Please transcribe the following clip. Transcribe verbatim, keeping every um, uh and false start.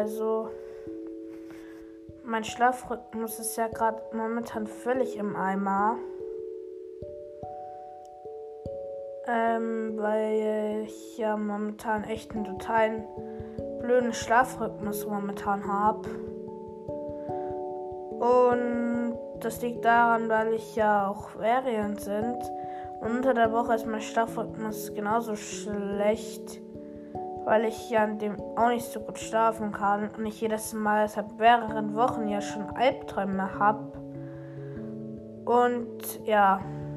Also, mein Schlafrhythmus ist ja gerade momentan völlig im Eimer. Ähm, weil ich ja momentan echt einen totalen blöden Schlafrhythmus momentan habe. Und das liegt daran, weil ich ja auch Ferien sind. Und unter der Woche ist mein Schlafrhythmus genauso schlecht, weil ich ja an dem auch nicht so gut schlafen kann und ich jedes Mal seit mehreren Wochen ja schon Albträume habe. Und ja,